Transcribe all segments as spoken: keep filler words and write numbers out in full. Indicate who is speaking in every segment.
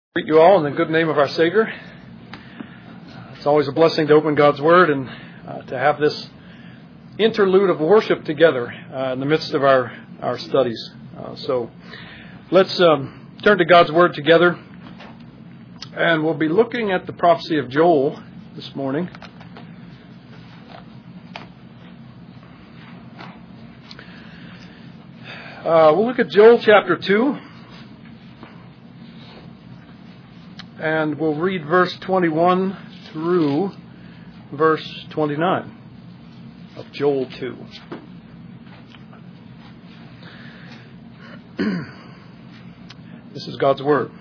Speaker 1: Greet you all in the good name of our Savior. It's always a blessing to open God's Word and uh, to have this interlude of worship together uh, in the midst of our, our studies. Uh, so let's um, turn to God's Word together, and we'll be looking at the prophecy of Joel this morning. Uh, we'll look at Joel chapter two. And we'll read verse twenty-one through verse twenty-nine of Joel two. This is God's Word.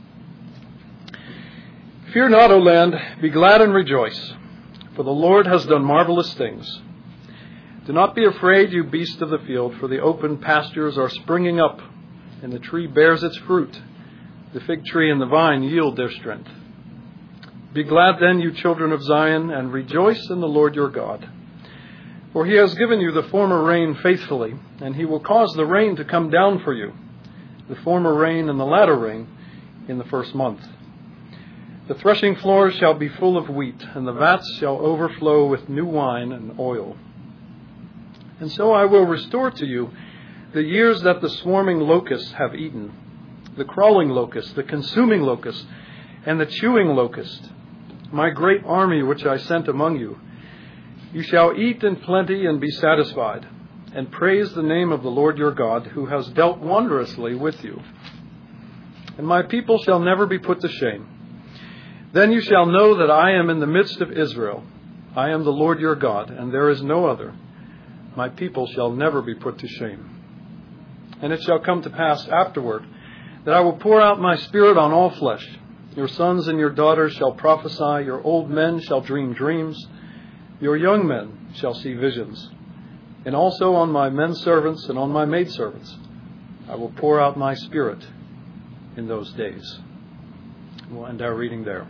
Speaker 1: Fear not, O land, be glad and rejoice, for the Lord has done marvelous things. Do not be afraid, you beasts of the field, for the open pastures are springing up, and the tree bears its fruit. The fig tree and the vine yield their strength. Be glad then, you children of Zion, and rejoice in the Lord your God. For he has given you the former rain faithfully, and he will cause the rain to come down for you, the former rain and the latter rain in the first month. The threshing floors shall be full of wheat, and the vats shall overflow with new wine and oil. And so I will restore to you the years that the swarming locusts have eaten, the crawling locust, the consuming locust, and the chewing locust, my great army which I sent among you. You shall eat in plenty and be satisfied, and praise the name of the Lord your God, who has dealt wondrously with you. And my people shall never be put to shame. Then you shall know that I am in the midst of Israel. I am the Lord your God, and there is no other. My people shall never be put to shame. And it shall come to pass afterward that I will pour out my spirit on all flesh. Your sons and your daughters shall prophesy, your old men shall dream dreams, your young men shall see visions. And also on my men servants and on my maidservants I will pour out my spirit in those days. We'll end our reading there.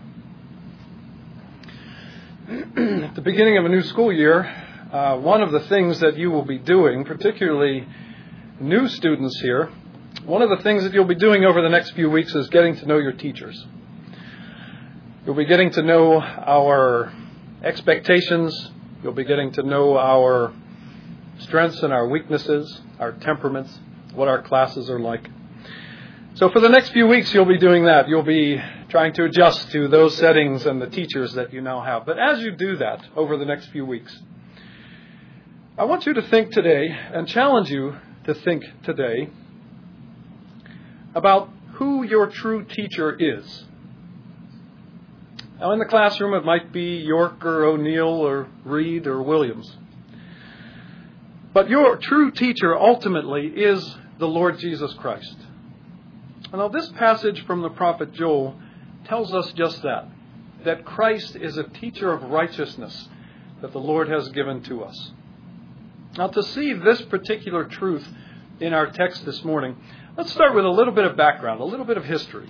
Speaker 1: At the beginning of a new school year, uh, one of the things that you will be doing, particularly new students here, one of the things that you'll be doing over the next few weeks is getting to know your teachers. You'll be getting to know our expectations. You'll be getting to know our strengths and our weaknesses, our temperaments, what our classes are like. So for the next few weeks, you'll be doing that. You'll be trying to adjust to those settings and the teachers that you now have. But as you do that over the next few weeks, I want you to think today and challenge you to think today about who your true teacher is. Now, in the classroom, it might be York or O'Neill or Reed or Williams. But your true teacher ultimately is the Lord Jesus Christ. Now, this passage from the prophet Joel tells us just that, that Christ is a teacher of righteousness that the Lord has given to us. Now, to see this particular truth in our text this morning, let's start with a little bit of background, a little bit of history.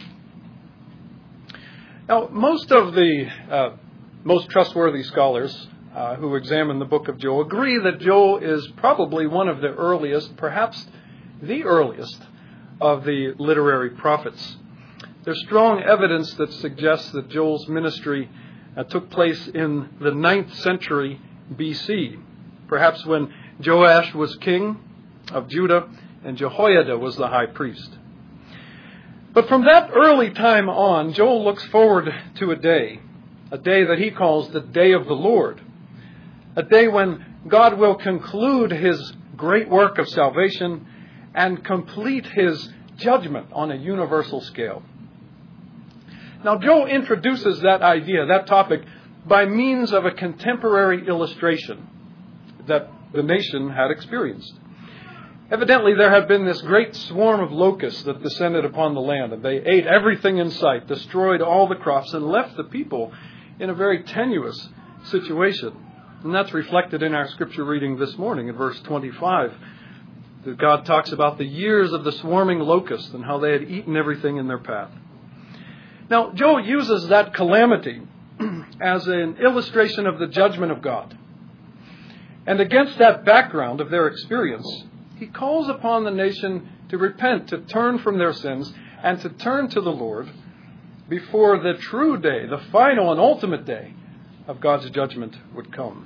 Speaker 1: Now, most of the uh, most trustworthy scholars uh, who examine the book of Joel agree that Joel is probably one of the earliest, perhaps the earliest, of the literary prophets. There's strong evidence that suggests that Joel's ministry uh, took place in the ninth century B C, perhaps when Joash was king of Judah and Jehoiada was the high priest. But from that early time on, Joel looks forward to a day, a day that he calls the day of the Lord, a day when God will conclude his great work of salvation and complete his judgment on a universal scale. Now, Joel introduces that idea, that topic, by means of a contemporary illustration that the nation had experienced. Evidently, there had been this great swarm of locusts that descended upon the land, and they ate everything in sight, destroyed all the crops, and left the people in a very tenuous situation. And that's reflected in our scripture reading this morning in verse twenty-five. That God talks about the years of the swarming locusts and how they had eaten everything in their path. Now, Joel uses that calamity as an illustration of the judgment of God. And against that background of their experience, he calls upon the nation to repent, to turn from their sins, and to turn to the Lord, before the true day, the final and ultimate day of God's judgment would come.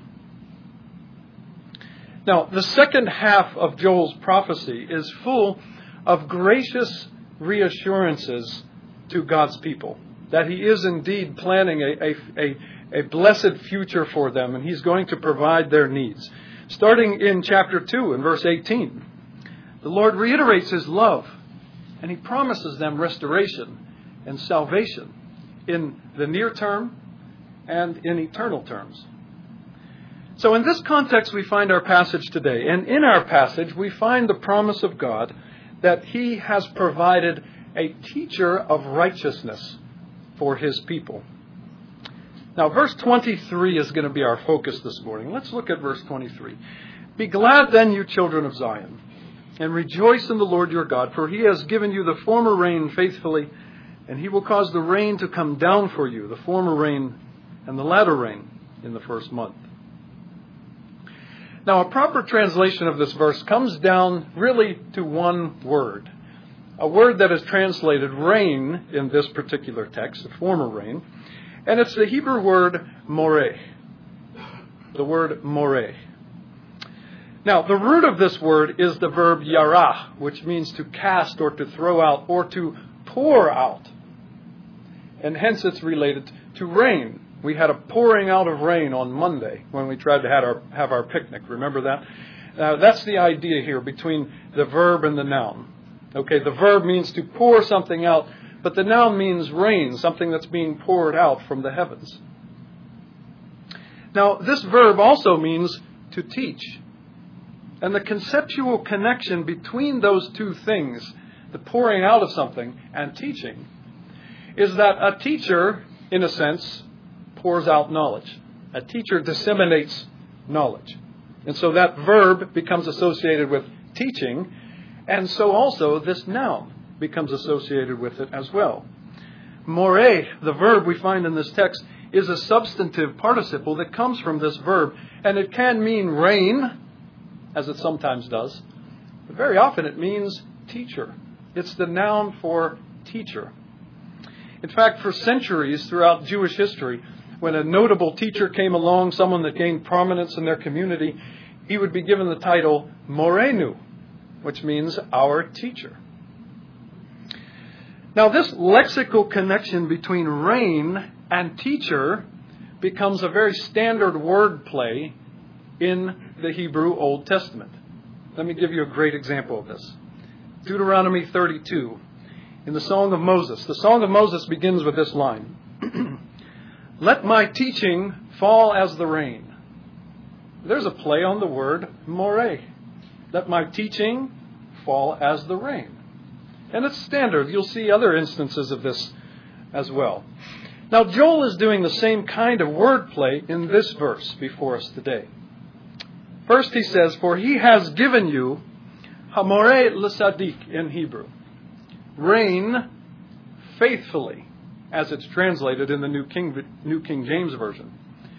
Speaker 1: Now, the second half of Joel's prophecy is full of gracious reassurances to God's people, that He is indeed planning a, a, a, a blessed future for them, and He's going to provide their needs. Starting in chapter two, in verse eighteen, the Lord reiterates His love, and He promises them restoration and salvation in the near term and in eternal terms. So in this context, we find our passage today. And in our passage, we find the promise of God that He has provided a teacher of righteousness for His people. Now, verse twenty-three is going to be our focus this morning. Let's look at verse twenty-three. Be glad then, you children of Zion, and rejoice in the Lord your God, for He has given you the former rain faithfully, and He will cause the rain to come down for you, the former rain and the latter rain in the first month. Now, a proper translation of this verse comes down really to one word. A word that is translated rain in this particular text, the former rain. And it's the Hebrew word moreh. The word moreh. Now, the root of this word is the verb yarah, which means to cast or to throw out or to pour out. And hence it's related to rain. We had a pouring out of rain on Monday when we tried to have our, have our picnic. Remember that? Now, that's the idea here between the verb and the noun. Okay, the verb means to pour something out, but the noun means rain, something that's being poured out from the heavens. Now, this verb also means to teach. And the conceptual connection between those two things, the pouring out of something and teaching, is that a teacher, in a sense, pours out knowledge. A teacher disseminates knowledge. And so that verb becomes associated with teaching, and so also this noun becomes associated with it as well. Moreh, the verb we find in this text, is a substantive participle that comes from this verb, and it can mean rain, as it sometimes does, but very often it means teacher. It's the noun for teacher. In fact, for centuries throughout Jewish history, when a notable teacher came along, someone that gained prominence in their community, he would be given the title Morenu, which means our teacher. Now, this lexical connection between rain and teacher becomes a very standard wordplay in the Hebrew Old Testament. Let me give you a great example of this. Deuteronomy thirty-two, in the Song of Moses. The Song of Moses begins with this line. Let my teaching fall as the rain. There's a play on the word moreh. Let my teaching fall as the rain. And it's standard. You'll see other instances of this as well. Now, Joel is doing the same kind of wordplay in this verse before us today. First he says, for he has given you hamoreh l'sadik in Hebrew. Rain faithfully, as it's translated in the New King, New King James Version.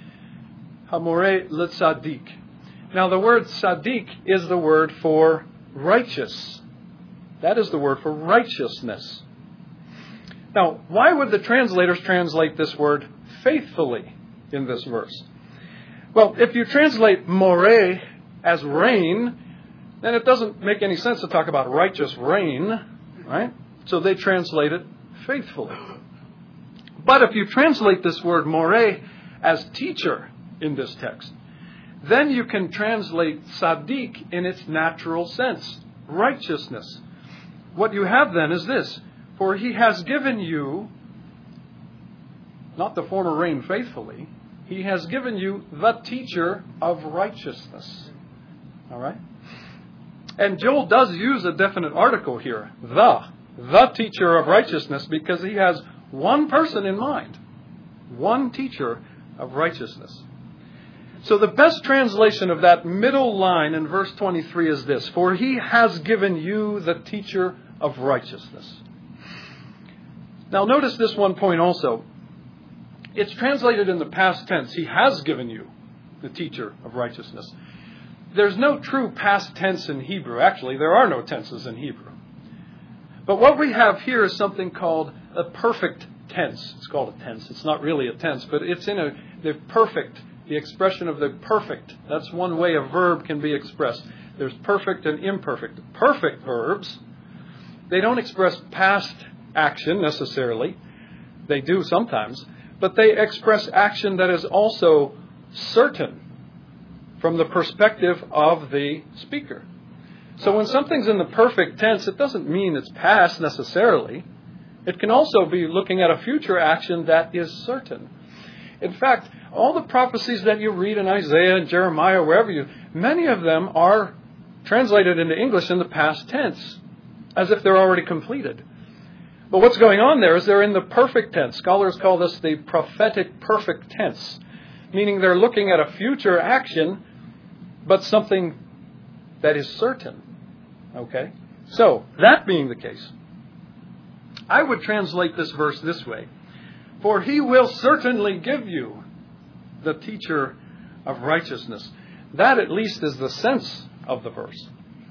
Speaker 1: Hamoreh l'sadik. Now, the word sadik is the word for righteous. That is the word for righteousness. Now, why would the translators translate this word faithfully in this verse? Well, if you translate moreh as rain, then it doesn't make any sense to talk about righteous rain, right? So they translate it faithfully. But if you translate this word moreh as teacher in this text, then you can translate sadik in its natural sense, righteousness. What you have then is this, for he has given you, not the former rain faithfully, he has given you the teacher of righteousness. All right? And Joel does use a definite article here, the, the teacher of righteousness, because he has one person in mind, one teacher of righteousness. So the best translation of that middle line in verse twenty-three is this, for he has given you the teacher of righteousness. Now notice this one point also. It's translated in the past tense. He has given you the teacher of righteousness. There's no true past tense in Hebrew. Actually, there are no tenses in Hebrew. But what we have here is something called a perfect tense. It's called a tense. It's not really a tense, but it's in a the perfect, the expression of the perfect. That's one way a verb can be expressed. There's perfect and imperfect. Perfect verbs, they don't express past action necessarily. They do sometimes, but they express action that is also certain from the perspective of the speaker. So when something's in the perfect tense, it doesn't mean it's past necessarily. It can also be looking at a future action that is certain. In fact, all the prophecies that you read in Isaiah and Jeremiah, wherever you, many of them are translated into English in the past tense, as if they're already completed. But what's going on there is they're in the perfect tense. Scholars call this the prophetic perfect tense, meaning they're looking at a future action, but something that is certain. Okay? So, that being the case, I would translate this verse this way. For he will certainly give you the teacher of righteousness. That at least is the sense of the verse.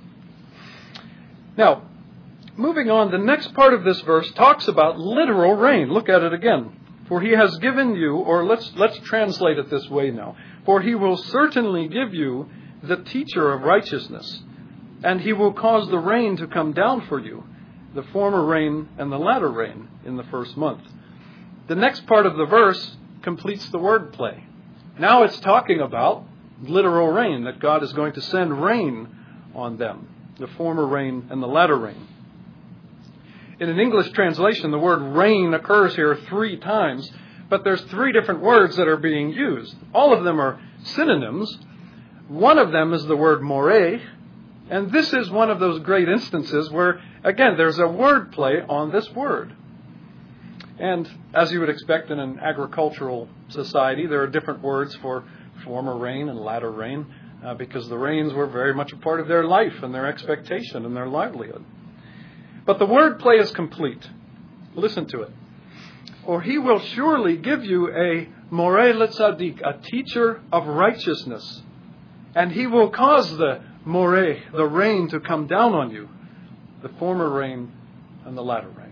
Speaker 1: Now, moving on, the next part of this verse talks about literal rain. Look at it again. For he has given you, or let's let's translate it this way now. For he will certainly give you the teacher of righteousness, and he will cause the rain to come down for you, the former rain and the latter rain in the first month. The next part of the verse completes the wordplay. Now it's talking about literal rain, that God is going to send rain on them, the former rain and the latter rain. In an English translation, the word rain occurs here three times, but there's three different words that are being used. All of them are synonyms. One of them is the word moreh, and this is one of those great instances where, again, there's a word play on this word. And as you would expect in an agricultural society, there are different words for former rain and latter rain, uh, because the rains were very much a part of their life and their expectation and their livelihood. But the word play is complete. Listen to it. Or he will surely give you a moreh letzadik, a teacher of righteousness, and he will cause the moreh, the rain, to come down on you, the former rain and the latter rain.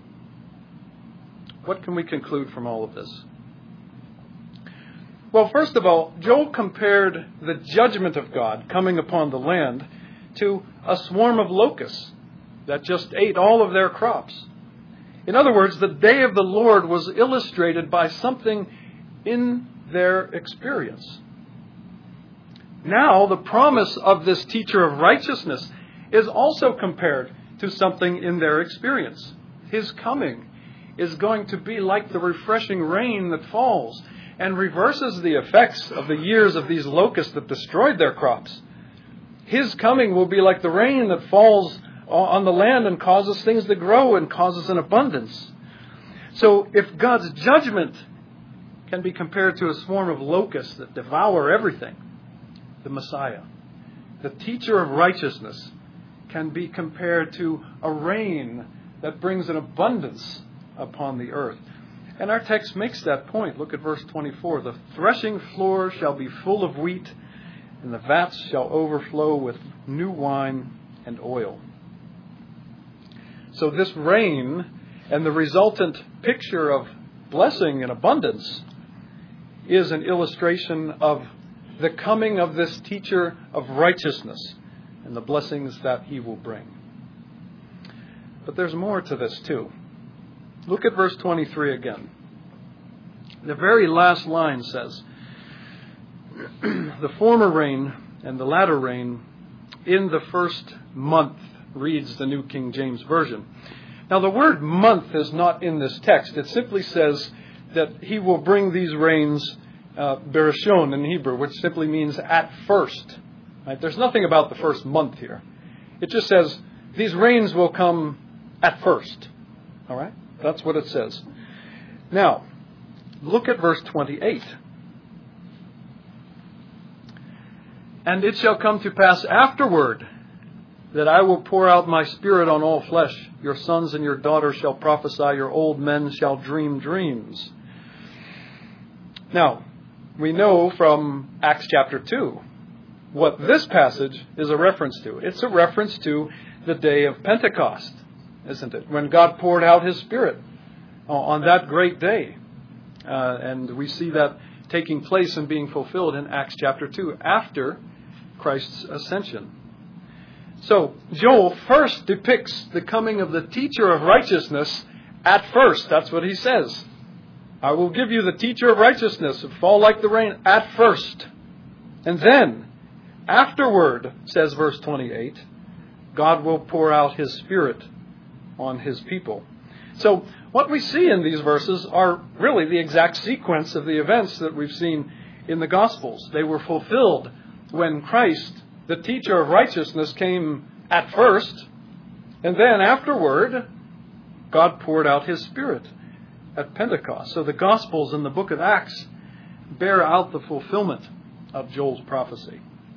Speaker 1: What can we conclude from all of this? Well, first of all, Joel compared the judgment of God coming upon the land to a swarm of locusts that just ate all of their crops. In other words, the day of the Lord was illustrated by something in their experience. Now, the promise of this teacher of righteousness is also compared to something in their experience. His coming is going to be like the refreshing rain that falls and reverses the effects of the years of these locusts that destroyed their crops. His coming will be like the rain that falls on the land and causes things to grow and causes an abundance. So if God's judgment can be compared to a swarm of locusts that devour everything, the Messiah, the teacher of righteousness, can be compared to a rain that brings an abundance upon the earth. And our text makes that point. Look at verse twenty-four. The threshing floor shall be full of wheat, and the vats shall overflow with new wine and oil. So this rain and the resultant picture of blessing and abundance is an illustration of the coming of this teacher of righteousness and the blessings that he will bring. But there's more to this too. Look at verse twenty-three again. The very last line says, the former rain and the latter rain in the first month, reads the New King James Version. Now the word month is not in this text. It simply says that he will bring these rains, uh, bereshon in Hebrew, which simply means at first. Right? There's nothing about the first month here. It just says these rains will come at first. All right? That's what it says. Now, look at verse twenty-eight. And it shall come to pass afterward that I will pour out my spirit on all flesh. Your sons and your daughters shall prophesy. Your old men shall dream dreams. Now, we know from Acts chapter two what this passage is a reference to. It's a reference to the day of Pentecost, isn't it? When God poured out his Spirit on that great day. Uh, and we see that taking place and being fulfilled in Acts chapter two, after Christ's ascension. So, Joel first depicts the coming of the teacher of righteousness at first. That's what he says. I will give you the teacher of righteousness, fall like the rain at first. And then, afterward, says verse twenty-eight, God will pour out His Spirit on His people. So, what we see in these verses are really the exact sequence of the events that we've seen in the Gospels. They were fulfilled when Christ, the teacher of righteousness, came at first, and then afterward, God poured out His Spirit at Pentecost. So the Gospels and the book of Acts bear out the fulfillment of Joel's prophecy.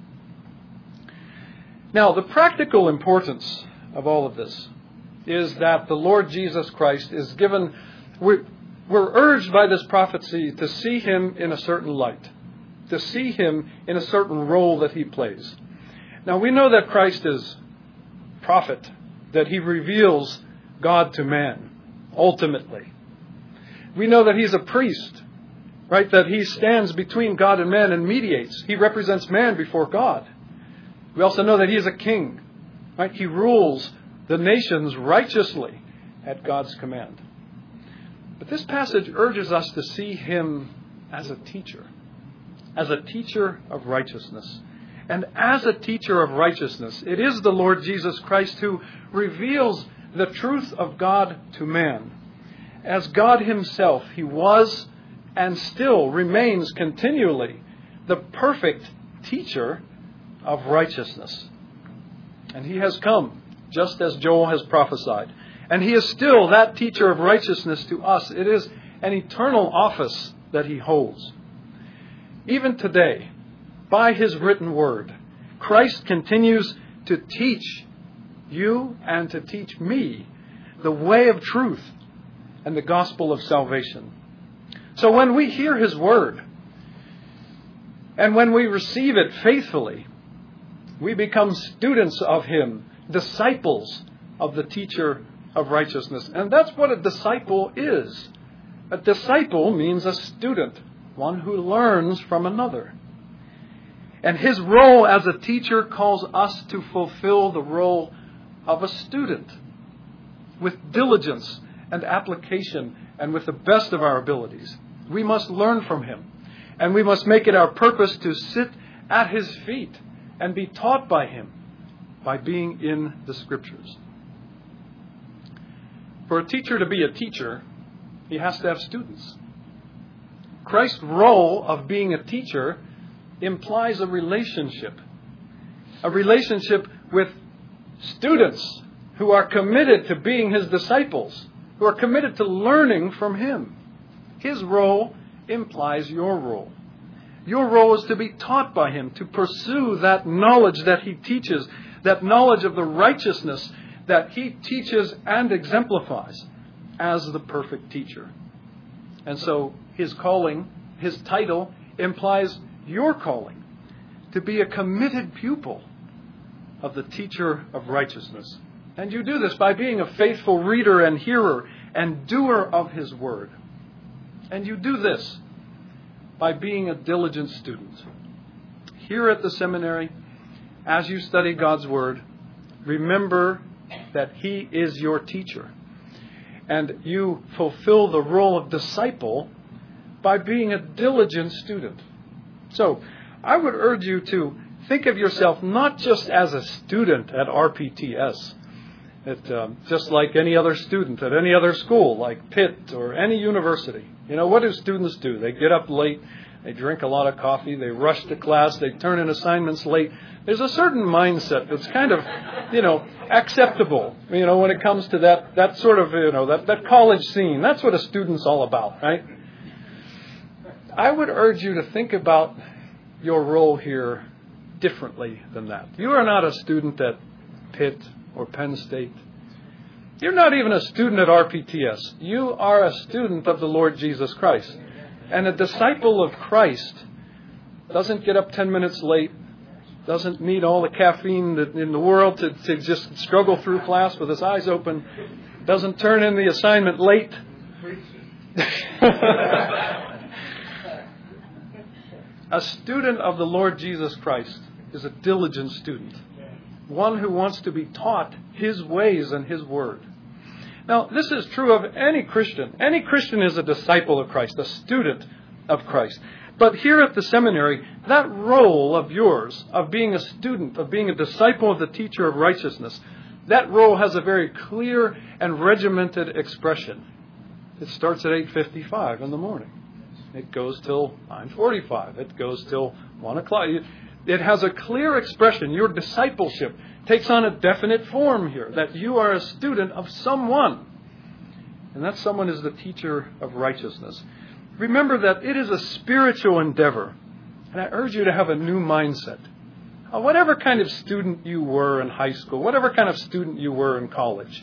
Speaker 1: Now, the practical importance of all of this is that the Lord Jesus Christ is given, we're, we're urged by this prophecy to see Him in a certain light, to see Him in a certain role that He plays. Now, we know that Christ is prophet, that He reveals God to man, ultimately. We know that He's a priest, right? That He stands between God and man and mediates. He represents man before God. We also know that He is a king, right? He rules the nations righteously at God's command. But this passage urges us to see Him as a teacher, as a teacher of righteousness. And as a teacher of righteousness, it is the Lord Jesus Christ who reveals the truth of God to man. As God Himself, He was and still remains continually the perfect teacher of righteousness. And He has come, just as Joel has prophesied. And He is still that teacher of righteousness to us. It is an eternal office that He holds. Even today, by His written word, Christ continues to teach you and to teach me the way of truth and the gospel of salvation. So when we hear His word, and when we receive it faithfully, we become students of Him, disciples of the teacher of righteousness. And that's what a disciple is. A disciple means a student, one who learns from another. And His role as a teacher calls us to fulfill the role of a student with diligence and application and with the best of our abilities. We must learn from Him, and we must make it our purpose to sit at His feet and be taught by Him by being in the Scriptures. For a teacher to be a teacher, he has to have students. Christ's role of being a teacher implies a relationship, a relationship with students who are committed to being His disciples, who are committed to learning from Him. His role implies your role. Your role is to be taught by Him, to pursue that knowledge that He teaches, that knowledge of the righteousness that He teaches and exemplifies as the perfect teacher. And so His calling, His title, implies your calling to be a committed pupil of the teacher of righteousness. And you do this by being a faithful reader and hearer and doer of His word. And you do this by being a diligent student. Here at the seminary, as you study God's word, remember that He is your teacher. And you fulfill the role of disciple by being a diligent student. So, I would urge you to think of yourself not just as a student at R P T S, It, um, just like any other student at any other school, like Pitt or any university. You know, what do students do? They get up late, they drink a lot of coffee, they rush to class, they turn in assignments late. There's a certain mindset that's kind of, you know, acceptable, you know, when it comes to that, that sort of, you know, that, that college scene. That's what a student's all about, right? I would urge you to think about your role here differently than that. You are not a student at Pitt or Penn State. You're not even a student at R P T S. You are a student of the Lord Jesus Christ. And a disciple of Christ doesn't get up ten minutes late, doesn't need all the caffeine in the world to, to just struggle through class with his eyes open, doesn't turn in the assignment late, A student of the Lord Jesus Christ is a diligent student, one who wants to be taught His ways and His word. Now, this is true of any Christian. Any Christian is a disciple of Christ, a student of Christ. But here at the seminary, that role of yours, of being a student, of being a disciple of the teacher of righteousness, that role has a very clear and regimented expression. It starts at eight fifty-five in the morning. It goes till nine forty-five. It goes till one o'clock. It has a clear expression. Your discipleship takes on a definite form here, that you are a student of someone. And that someone is the teacher of righteousness. Remember that it is a spiritual endeavor. And I urge you to have a new mindset. Whatever kind of student you were in high school, whatever kind of student you were in college,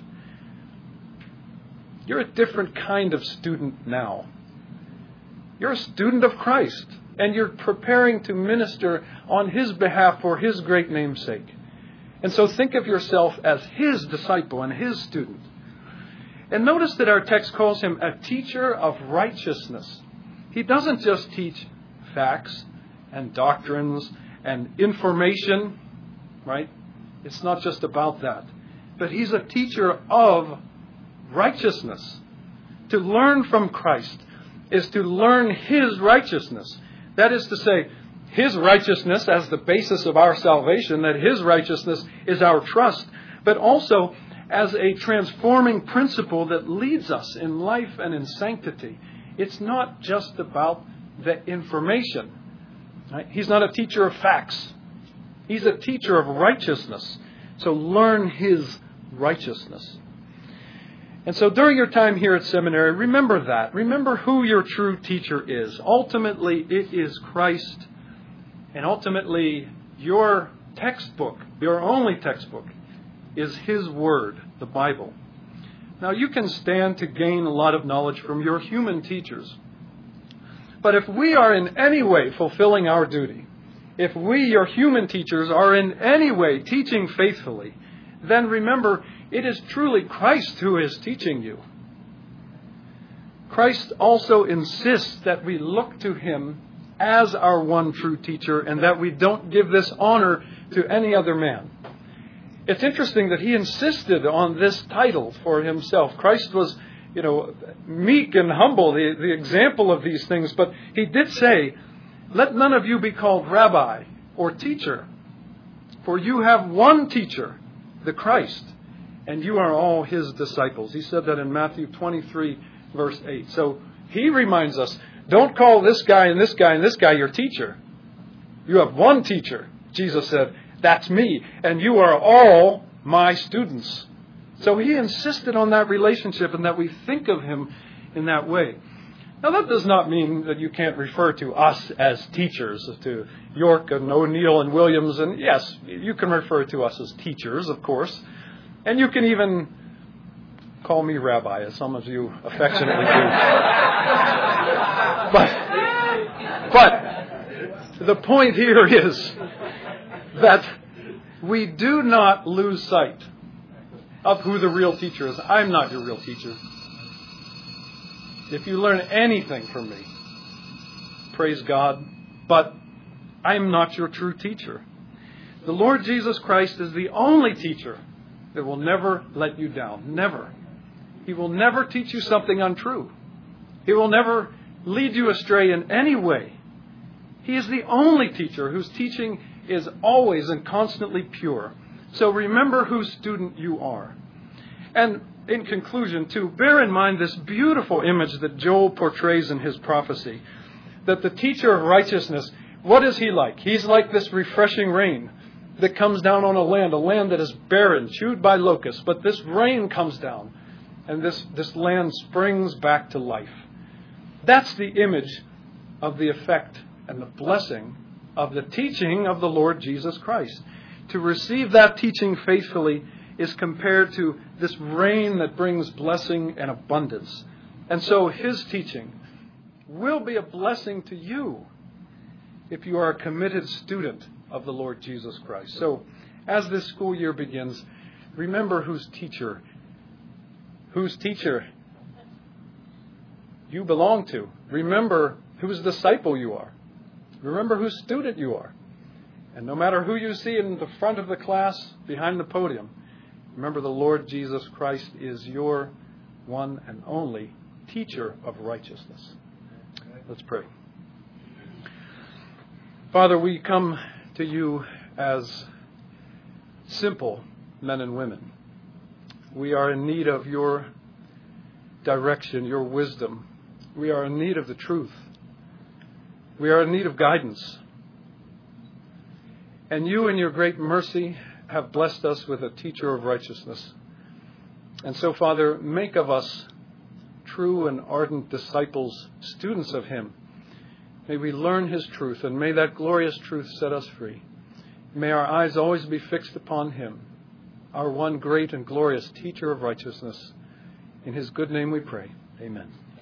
Speaker 1: you're a different kind of student now. You're a student of Christ, and you're preparing to minister on His behalf for His great name's sake. And so think of yourself as His disciple and His student. And notice that our text calls Him a teacher of righteousness. He doesn't just teach facts and doctrines and information, right? It's not just about that. But He's a teacher of righteousness. To learn from Christ is to learn His righteousness. That is to say, His righteousness as the basis of our salvation, that His righteousness is our trust, but also as a transforming principle that leads us in life and in sanctity. It's not just about the information. Right? He's not a teacher of facts. He's a teacher of righteousness. So learn His righteousness. And so during your time here at seminary, remember that. Remember who your true teacher is. Ultimately, it is Christ. And ultimately, your textbook, your only textbook, is His Word, the Bible. Now, you can stand to gain a lot of knowledge from your human teachers. But if we are in any way fulfilling our duty, if we, your human teachers, are in any way teaching faithfully, then remember, it is truly Christ who is teaching you. Christ also insists that we look to Him as our one true teacher and that we don't give this honor to any other man. It's interesting that He insisted on this title for Himself. Christ was, you know, meek and humble, the, the example of these things. But He did say, let none of you be called rabbi or teacher, for you have one teacher, the Christ, and you are all His disciples. He said that in Matthew twenty-three, verse eight. So He reminds us, don't call this guy and this guy and this guy your teacher. You have one teacher. Jesus said, that's me, and you are all my students. So He insisted on that relationship and that we think of Him in that way. Now, that does not mean that you can't refer to us as teachers, to York and O'Neill and Williams. And yes, you can refer to us as teachers, of course. And you can even call me rabbi, as some of you affectionately do. but, but the point here is that we do not lose sight of who the real teacher is. I'm not your real teacher. If you learn anything from me, praise God, but I'm not your true teacher. The Lord Jesus Christ is the only teacher that will never let you down. Never. He will never teach you something untrue. He will never lead you astray in any way. He is the only teacher whose teaching is always and constantly pure. So remember whose student you are. And in conclusion, too, bear in mind this beautiful image that Joel portrays in his prophecy, that the teacher of righteousness, what is he like? He's like this refreshing rain that comes down on a land, a land that is barren, chewed by locusts. But this rain comes down, and this, this land springs back to life. That's the image of the effect and the blessing of the teaching of the Lord Jesus Christ. To receive that teaching faithfully is compared to this rain that brings blessing and abundance. And so His teaching will be a blessing to you if you are a committed student of the Lord Jesus Christ. So as this school year begins, remember whose teacher, whose teacher you belong to. Remember whose disciple you are. Remember whose student you are. And no matter who you see in the front of the class, behind the podium, remember the Lord Jesus Christ is your one and only teacher of righteousness. Let's pray. Father, we come to you as simple men and women. We are in need of your direction, your wisdom. We are in need of the truth. We are in need of guidance. And you, in your great mercy, have blessed us with a teacher of righteousness. And so, Father, make of us true and ardent disciples, students of him. May we learn his truth, and may that glorious truth set us free. May our eyes always be fixed upon him, our one great and glorious teacher of righteousness. In his good name we pray. Amen.